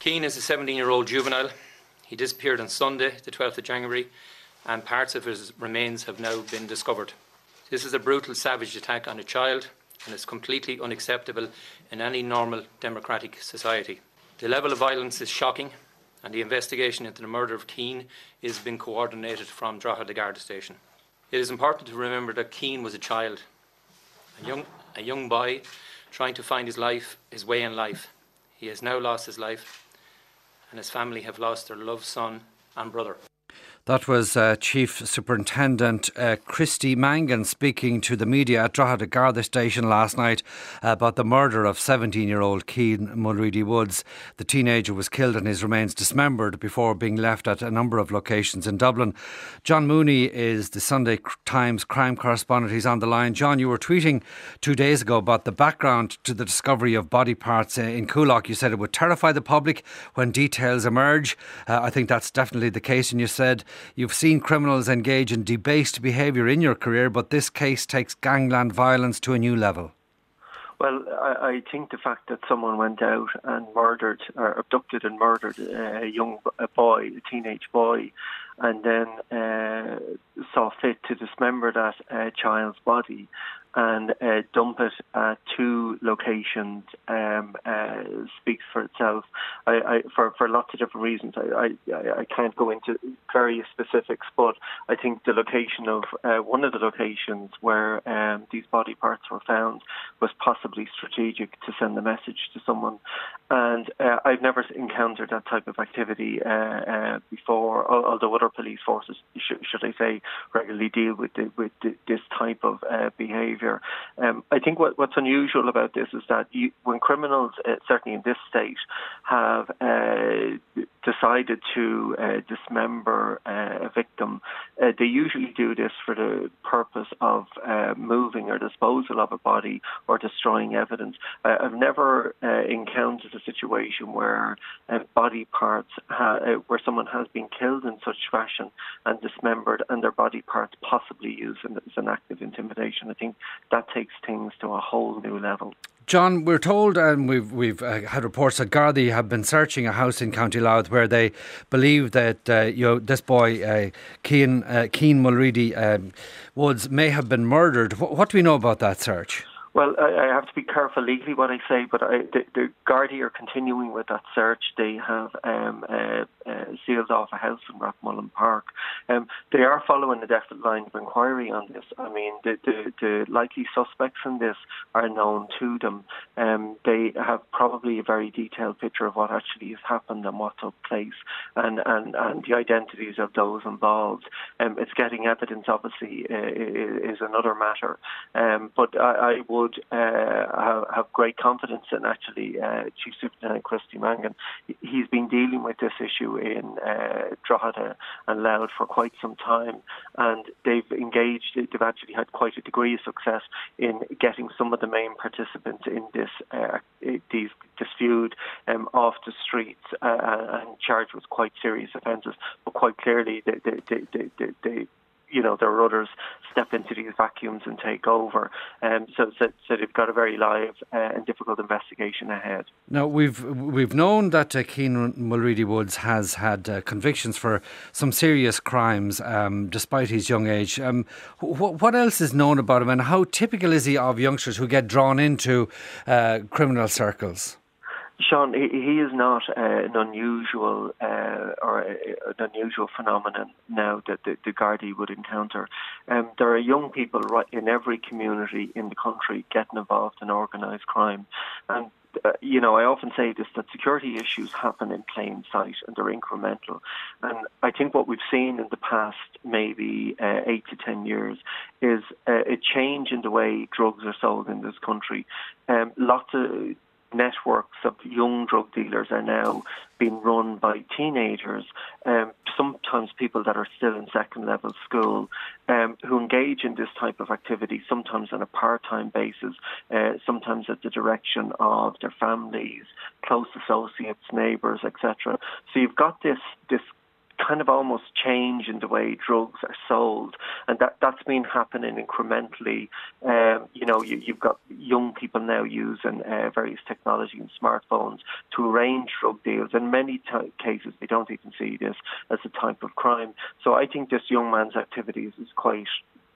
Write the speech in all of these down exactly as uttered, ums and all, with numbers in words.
Keane is a seventeen-year-old juvenile. He disappeared on Sunday, the twelfth of January, and parts of his remains have now been discovered. This is a brutal, savage attack on a child and is completely unacceptable in any normal democratic society. The level of violence is shocking, and the investigation into the murder of Keane is being coordinated from Drogheda Garda Station. It is important to remember that Keane was a child, a young, a young boy trying to find his life, his way in life. He has now lost his life, and his family have lost their loved son and brother. That was uh, Chief Superintendent uh, Christy Mangan speaking to the media at Drogheda Garda Station last night about the murder of seventeen-year-old Keane Mulready Woods. The teenager was killed and his remains dismembered before being left at a number of locations in Dublin. John Mooney is the Sunday Times crime correspondent. He's on the line. John, you were tweeting two days ago about the background to the discovery of body parts in Coolock. You said it would terrify the public when details emerge. Uh, I think that's definitely the case, and you said you've seen criminals engage in debased behaviour in your career, but this case takes gangland violence to a new level. Well, I, I think the fact that someone went out and murdered, or abducted and murdered a young a boy, a teenage boy, and then uh, saw fit to dismember that uh, child's body and uh, dump it at two locations um, uh, speaks for itself. I, I, for for lots of different reasons. I, I I can't go into various specifics, but I think the location of uh, one of the locations where um, these body parts were found was possibly strategic to send a message to someone. And uh, I've never encountered that type of activity uh, uh, before, although other police forces, should, should I say, regularly deal with the, with the, this type of uh, behaviour. Um, I think what, what's unusual about this is that you, when criminals, uh, certainly in this state, have uh, decided to uh, dismember uh, a victim, uh, they usually do this for the purpose of uh, moving or disposal of a body or destroying evidence. Uh, I've never uh, encountered a situation where uh, body parts, ha- uh, where someone has been killed in such fashion and dismembered, and their body parts possibly used as an act of intimidation. I think that takes things to a whole new level. John, we're told, and we've we've uh, had reports that Gardaí have been searching a house in County Louth where they believe that uh, you know this boy uh, Keane uh, Keane Mulready um, Woods may have been murdered. What, what do we know about that search? Well, I, I have to be careful legally what I say, but I, the, the Gardaí are continuing with that search. They have um, uh, uh, sealed off a house in Rathmullen Park. Um, they are following a definite line of inquiry on this. I mean, the, the, the likely suspects in this are known to them. Um, they have probably a very detailed picture of what actually has happened and what took place, and, and, and the identities of those involved. Um, it's getting evidence, obviously, uh, is another matter. Um, but I, I would Would uh, have, have great confidence in actually uh, Chief Superintendent Christy Mangan. He's been dealing with this issue in uh, Drogheda and Louth for quite some time, and they've engaged, they've actually had quite a degree of success in getting some of the main participants in this uh, these this feud um, off the streets uh, and charged with quite serious offences, but quite clearly they, they, they, they, they, they you know, there are others step into these vacuums and take over. Um, so, so, so they've got a very live uh, and difficult investigation ahead. Now, we've we've known that uh, Keane Mulready Woods has had uh, convictions for some serious crimes, um, despite his young age. Um, wh- what else is known about him, and how typical is he of youngsters who get drawn into uh, criminal circles? Sean, he, he is not uh, an unusual uh, or a, an unusual phenomenon now that the, the Gardaí would encounter. Um, there are young people right in every community in the country getting involved in organised crime, and uh, you know, I often say this, that security issues happen in plain sight and they're incremental. And I think what we've seen in the past maybe uh, eight to ten years is uh, a change in the way drugs are sold in this country. Um, lots of networks of young drug dealers are now being run by teenagers, um, sometimes people that are still in second level school, um, who engage in this type of activity, sometimes on a part-time basis, uh, sometimes at the direction of their families, close associates, neighbours, et cetera. So you've got this this kind of almost change in the way drugs are sold, and that that's been happening incrementally. Um, you know, you, you've got young people now using uh, various technology and smartphones to arrange drug deals. In many t- cases, they don't even see this as a type of crime. So I think this young man's activities is quite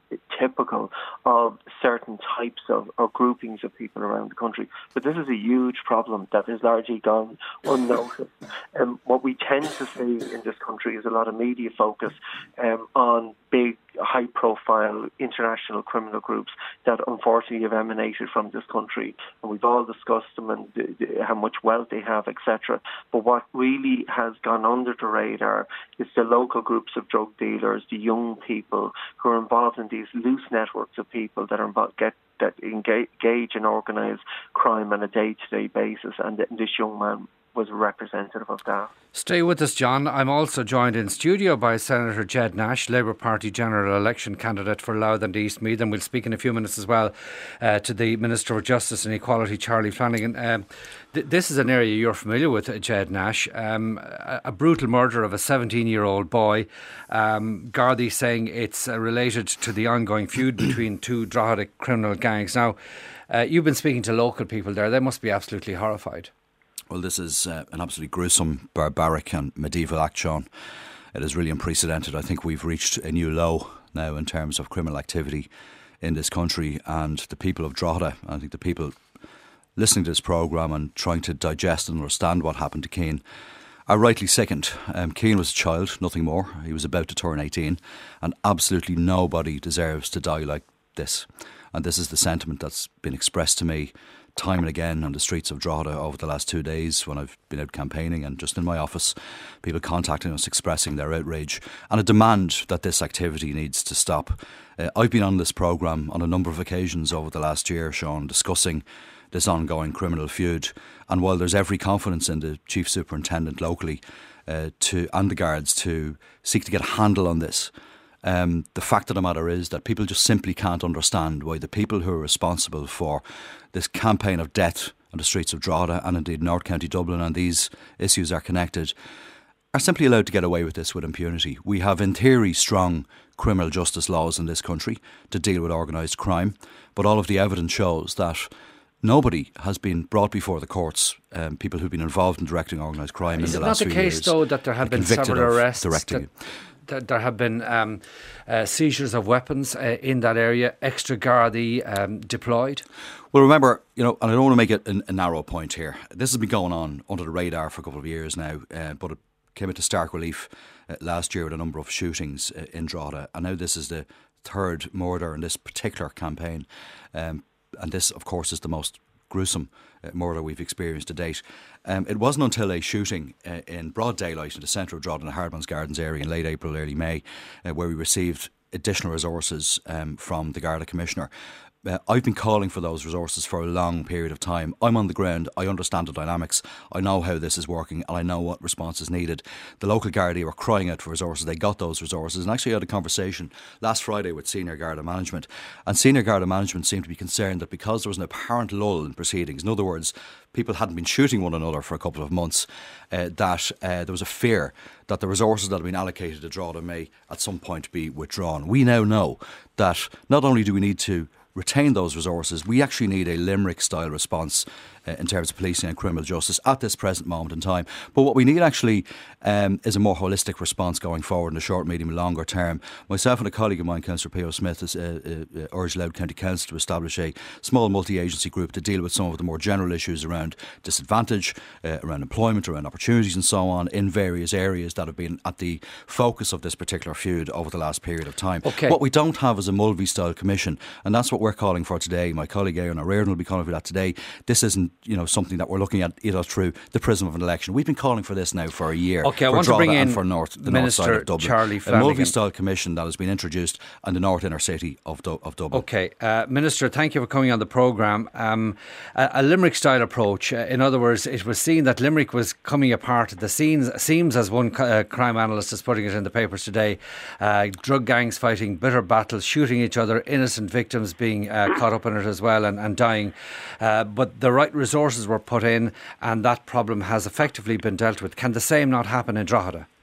typical of certain types of or groupings of people around the country. But this is a huge problem that has largely gone unnoticed. And um, what we tend to see in this country is a lot of media focus um, on big, high-profile international criminal groups that unfortunately have emanated from this country. And we've all discussed them and the, the, how much wealth they have, et cetera. But what really has gone under the radar is the local groups of drug dealers, the young people who are involved in these loose networks of people that are involved, get that engage, engage in organised crime on a day-to-day basis. And this young man was representative of that. Stay with us, John. I'm also joined in studio by Senator Ged Nash, Labour Party general election candidate for Louth and East Meath, and we'll speak in a few minutes as well uh, to the Minister for Justice and Equality, Charlie Flanagan. Um, th- this is an area you're familiar with, uh, Ged Nash. Um, a, a brutal murder of a seventeen-year-old boy. Um, Gardaí saying it's uh, related to the ongoing feud between two Drogheda criminal gangs. Now, uh, you've been speaking to local people there. They must be absolutely horrified. Well, this is uh, an absolutely gruesome, barbaric and medieval act, Sean. It is really unprecedented. I think we've reached a new low now in terms of criminal activity in this country, and the people of Drogheda, I think the people listening to this programme and trying to digest and understand what happened to Keane are rightly sickened. Um, Keane was a child, nothing more. He was about to turn eighteen, and absolutely nobody deserves to die like this. And this is the sentiment that's been expressed to me time and again on the streets of Drogheda over the last two days when I've been out campaigning, and just in my office, people contacting us expressing their outrage and a demand that this activity needs to stop. Uh, I've been on this programme on a number of occasions over the last year, Sean, discussing this ongoing criminal feud, and while there's every confidence in the Chief Superintendent locally uh, to and the guards to seek to get a handle on this, Um, the fact of the matter is that people just simply can't understand why the people who are responsible for this campaign of death on the streets of Drogheda and indeed North County Dublin, and these issues are connected, are simply allowed to get away with this with impunity. We have in theory strong criminal justice laws in this country to deal with organised crime, but all of the evidence shows that nobody has been brought before the courts, um, people who've been involved in directing organised crime Is in it the last not the few case years, though that there have been several arrests? That, that there have been um, uh, seizures of weapons uh, in that area, extra Gardaí um, deployed? Well, remember, you know, and I don't want to make it a, a narrow point here. This has been going on under the radar for a couple of years now, uh, but it came into stark relief uh, last year with a number of shootings uh, in Drogheda, and now this is the third murder in this particular campaign, um, and this, of course, is the most gruesome uh, murder we've experienced to date. Um, it wasn't until a shooting uh, in broad daylight in the centre of Drogheda, in the Hardman's Gardens area in late April, early May, uh, where we received additional resources um, from the Garda Commissioner. Uh, I've been calling for those resources for a long period of time. I'm on the ground, I understand the dynamics, I know how this is working, and I know what response is needed. The local Gardaí were crying out for resources, they got those resources, and actually I had a conversation last Friday with Senior Garda Management, and Senior Garda Management seemed to be concerned that because there was an apparent lull in proceedings, in other words, people hadn't been shooting one another for a couple of months, uh, that uh, there was a fear that the resources that had been allocated to Drogheda may at some point be withdrawn. We now know that not only do we need to retain those resources, we actually need a Limerick-style response uh, in terms of policing and criminal justice at this present moment in time. But what we need actually um, is a more holistic response going forward in the short, medium and longer term. Myself and a colleague of mine, Councillor P O Smith, has uh, uh, urged Louth County Council to establish a small multi-agency group to deal with some of the more general issues around disadvantage, uh, around employment, around opportunities and so on in various areas that have been at the focus of this particular feud over the last period of time. Okay. What we don't have is a Mulvey-style commission, and that's what we're calling for today. My colleague Éireann Ó Riordan will be calling for that today. This isn't, you know, something that we're looking at either through the prism of an election. We've been calling for this now for a year. Okay, I for want Drogheda to bring in and for North, the Minister north side of Dublin. Charlie a Flanagan. Mulvey-style commission that has been introduced in the north inner city of, du- of Dublin. Okay, uh, Minister, thank you for coming on the programme. Um, a, a Limerick-style approach. Uh, in other words, it was seen that Limerick was coming apart at the seams, seams as one uh, crime analyst is putting it in the papers today. Uh, drug gangs fighting bitter battles, shooting each other, innocent victims being uh, caught up in it as well and, and dying. Uh, but the right resources were put in and that problem has effectively been dealt with. Can the same not happen in Drogheda? Yes,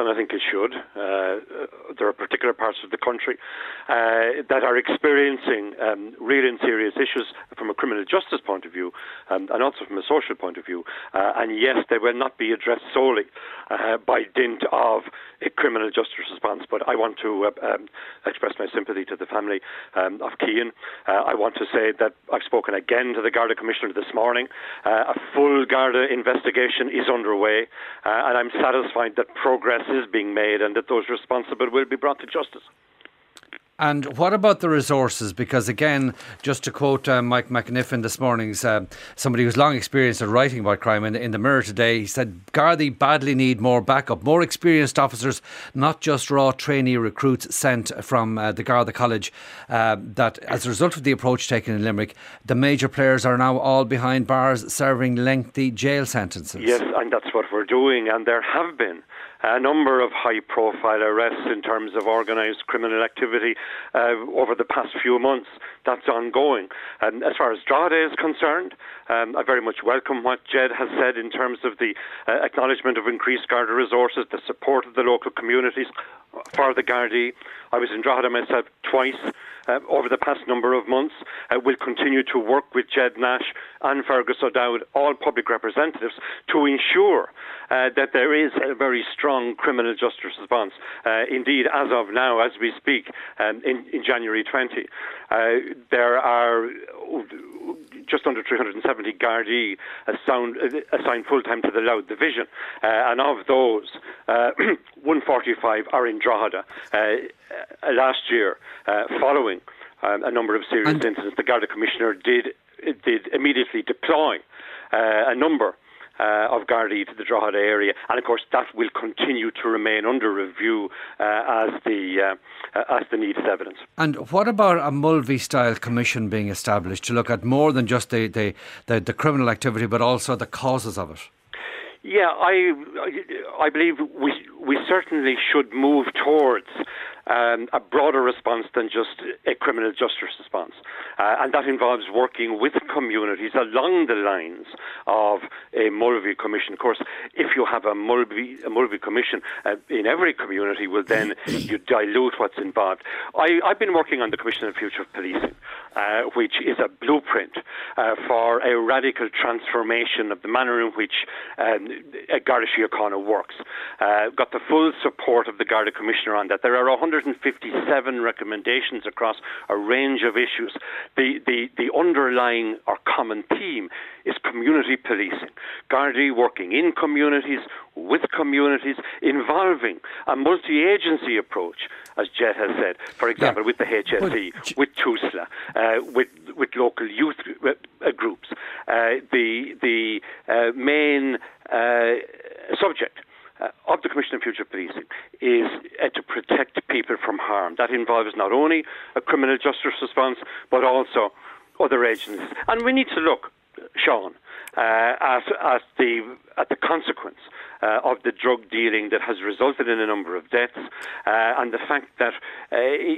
and I think it should. Uh, there are particular parts of the country uh, that are experiencing um, real and serious issues from a criminal justice point of view um, and also from a social point of view. Uh, and yes, they will not be addressed solely uh, by dint of a criminal justice response. But I want to uh, um, express my sympathy to the family um, of Cian. Uh, I want to say that I've spoken again to the Garda Commissioner this morning. Uh, a full Garda investigation is underway, uh, and I'm satisfied that progress is being made and that those responsible will be brought to justice. And what about the resources? Because again, just to quote uh, Mike McNiffin this morning's, uh, somebody who's long experienced at writing about crime in, in the Mirror today, he said Gardaí badly need more backup, more experienced officers, not just raw trainee recruits sent from uh, the Garda College. Uh, that as a result of the approach taken in Limerick, the major players are now all behind bars serving lengthy jail sentences. Yes, and that's what we're doing, and there have been a number of high-profile arrests in terms of organised criminal activity uh, over the past few months. That's ongoing. And as far as Drogheda is concerned, um, I very much welcome what Jed has said in terms of the uh, acknowledgement of increased Garda resources, the support of the local communities for the Gardaí. I was in Drogheda myself twice uh, over the past number of months. Uh, we'll continue to work with Jed Nash and Fergus O'Dowd, all public representatives, to ensure uh, that there is a very strong criminal justice response. Uh, indeed, as of now, as we speak, um, in, in January twentieth, uh, there are just under three hundred seventy Gardaí assigned, assigned full-time to the Louth Division. Uh, and of those, uh, one forty-five are in Drogheda. Uh, last year, uh, following um, a number of serious and incidents, the Garda Commissioner did, did immediately deploy uh, a number Uh, of Gardaí to the Drogheda area, and of course that will continue to remain under review uh, as the uh, as the needed evidence. And what about a Mulvey-style commission being established to look at more than just the, the, the, the criminal activity, but also the causes of it? Yeah, I I believe we we certainly should move towards um, a broader response than just a criminal justice response, uh, and that involves working with communities along the lines of a Mulvey Commission. Of course, if you have a Mulvey a Mulvey Commission uh, in every community, well then you dilute what's involved. I, I've been working on the Commission on the Future of Policing, uh, which is a blueprint uh, for a radical transformation of the manner in which um, Garda Síochána works. Uh, got the full support of the Garda Commissioner on that. There are one hundred fifty-seven recommendations across a range of issues. The, the, the underlying or common theme is community policing. Gardaí working in communities, with communities, involving a multi-agency approach, as Jet has said, for example, yeah. with the H S E, but, with TUSLA, uh, with, with local youth uh, groups. Uh, the, the uh, main uh, subject Uh, of the Commission on Future Policing is uh, to protect people from harm. That involves not only a criminal justice response, but also other agencies. And we need to look, Sean, uh, at, at, the, at the consequence uh, of the drug dealing that has resulted in a number of deaths, uh, and the fact that uh,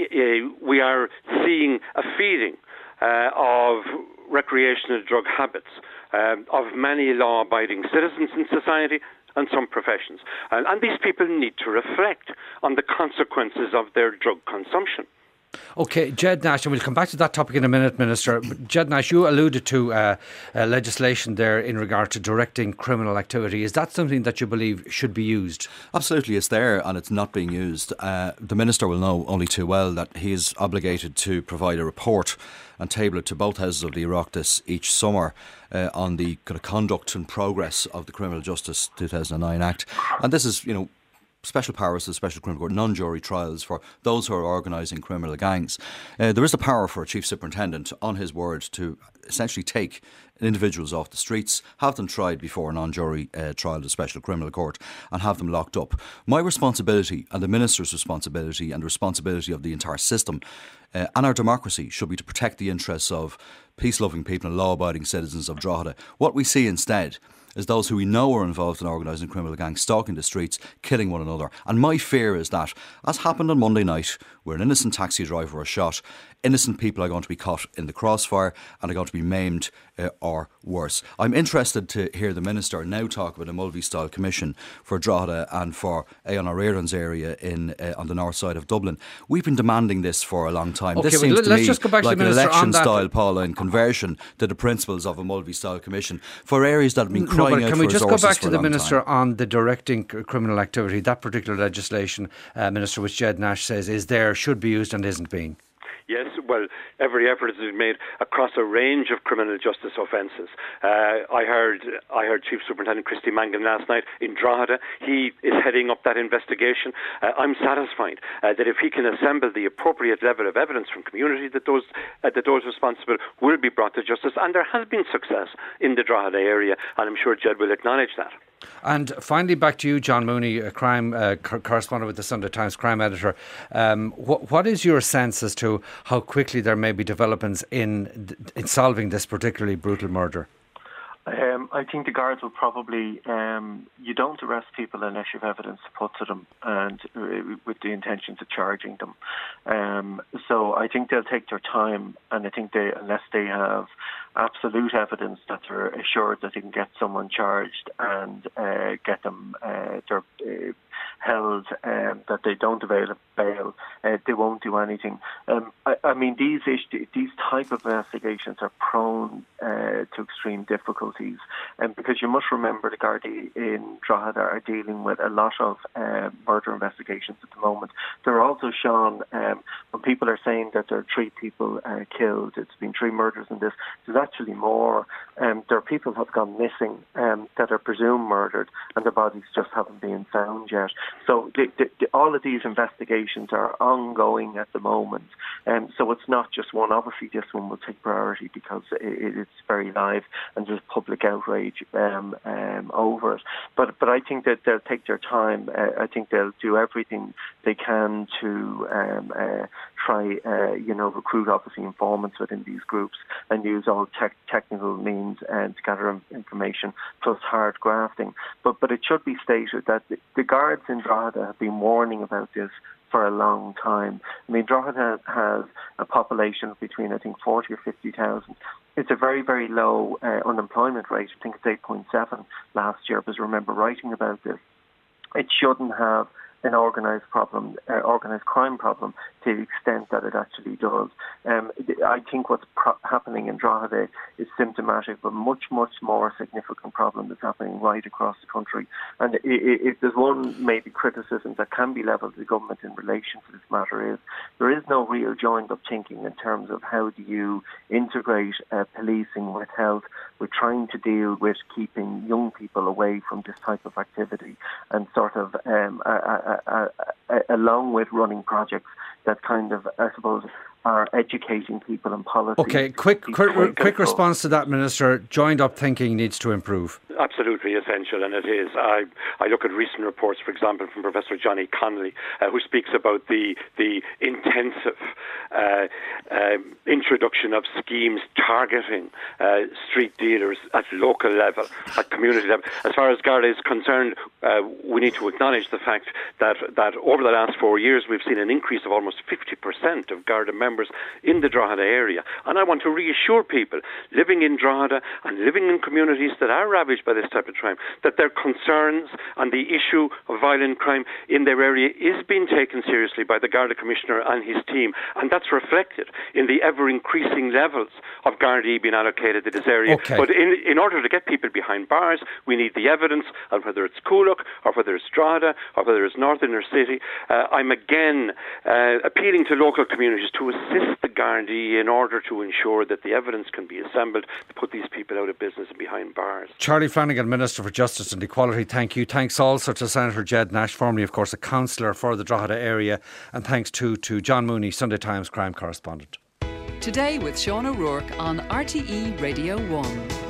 we are seeing a feeding uh, of recreational drug habits um, of many law-abiding citizens in society and some professions. And, and these people need to reflect on the consequences of their drug consumption. OK, Jed Nash, and we'll come back to that topic in a minute, Minister. Jed Nash, you alluded to uh, uh, legislation there in regard to directing criminal activity. Is that something that you believe should be used? Absolutely, it's there and it's not being used. Uh, the Minister will know only too well that he is obligated to provide a report and table it to both houses of the Oireachtas each summer uh, on the kind of conduct and progress of the Criminal Justice two thousand nine Act. And this is, you know, special powers to the Special Criminal Court, non-jury trials for those who are organising criminal gangs. Uh, there is a power for a Chief Superintendent, on his word, to essentially take individuals off the streets, have them tried before a non-jury uh, trial at a Special Criminal Court and have them locked up. My responsibility and the Minister's responsibility and the responsibility of the entire system uh, and our democracy should be to protect the interests of peace-loving people and law-abiding citizens of Drogheda. What we see instead is those who we know are involved in organised and criminal gangs stalking the streets, killing one another. And my fear is that, as happened on Monday night, where an innocent taxi driver was shot, innocent people are going to be caught in the crossfire and are going to be maimed uh, or worse. I'm interested to hear the Minister now talk about a Mulvey-style commission for Drogheda and for Aon O'Riordan's area in uh, on the north side of Dublin. We've been demanding this for a long time. Okay, this well, seems to let's me just go back like to the an Minister on that. election-style, Paula, in conversion to the principles of a Mulvey-style commission for areas that have been No, crying but out can for we just go resources back for to a the long Minister time. on the directing c- criminal activity? That particular legislation, uh, Minister, which Jed Nash says is there, should be used and isn't being. Yes, well, every effort has been made across a range of criminal justice offences. Uh, I heard I heard Chief Superintendent Christy Mangan last night in Drogheda. He is heading up that investigation. Uh, I'm satisfied uh, that if he can assemble the appropriate level of evidence from community, that those uh, that those responsible will be brought to justice. And there has been success in the Drogheda area, and I'm sure Jed will acknowledge that. And finally, back to you, John Mooney, a crime uh, co- correspondent with the Sunday Times, crime editor. Um, wh- what is your sense as to how quickly there may be developments in in solving this particularly brutal murder? Um, I think the guards will probably, um, you don't arrest people unless you have evidence to put to them and uh, with the intentions of charging them. Um, so I think they'll take their time, and I think they, unless they have absolute evidence that they're assured that they can get someone charged and uh, get them uh, they're, uh, held, um, that they don't avail of bail, uh, they won't do anything. Um, I, I mean, these issues, these type of investigations are prone uh, to extreme difficulties, and um, because you must remember the Gardaí in Drogheda are dealing with a lot of uh, murder investigations at the moment. There are also, Sean, um, when people are saying that there are three people uh, killed, it's been three murders in this, there's actually more. Um, there are people who have gone missing um, that are presumed murdered, and their bodies just haven't been found yet. So the, the, the, all of these investigations are ongoing at the moment. Um, so it's not just one. Obviously, this one will take priority because it, it's very live and there's public outrage um, um, over it. But but I think that they'll take their time. Uh, I think they'll do everything they can to um, uh, try, uh, you know, recruit obviously informants within these groups and use all tech, technical means and to gather information plus hard grafting. But but it should be stated that the, the guards in Drogheda have been warning about this for a long time. I mean, Drogheda has a population of between, I think, forty or fifty thousand. It's a very, very low uh, unemployment rate. I think it's eight point seven last year, because I remember writing about this. It shouldn't have an organised problem, uh, organised crime problem to the extent that it actually does. Um, I think what's pro- happening in Drogheda is symptomatic of a much, much more significant problem that's happening right across the country. And if there's one maybe criticism that can be levelled at the government in relation to this matter is there is no real joined-up thinking in terms of how do you integrate uh, policing with health, with trying to deal with keeping young people away from this type of activity, and sort of um, uh, uh, uh, uh, along with running projects that kind of, I suppose, are educating people in policy. Okay, quick quick, quick response to that, Minister. Joined up thinking needs to improve. Absolutely essential, and it is. I, I look at recent reports, for example, from Professor Johnny Connolly, uh, who speaks about the the intensive uh, uh, introduction of schemes targeting uh, street dealers at local level, at community level. As far as Garda is concerned, uh, we need to acknowledge the fact that, that over the last four years we've seen an increase of almost fifty percent of Garda members in the Drogheda area. And I want to reassure people living in Drogheda and living in communities that are ravaged by this type of crime that their concerns on the issue of violent crime in their area is being taken seriously by the Garda Commissioner and his team, and that's reflected in the ever-increasing levels of Gardaí being allocated to this area. Okay. But in, in order to get people behind bars, we need the evidence of whether it's Coolock or whether it's Drogheda or whether it's North Inner City. Uh, I'm again uh, appealing to local communities to assist the Gardaí in order to ensure that the evidence can be assembled to put these people out of business and behind bars. Charlie Flanagan, Minister for Justice and Equality, thank you. Thanks also to Senator Jed Nash, formerly, of course, a councillor for the Drogheda area. And thanks too to John Mooney, Sunday Times crime correspondent. Today with Sean O'Rourke on R T E Radio one.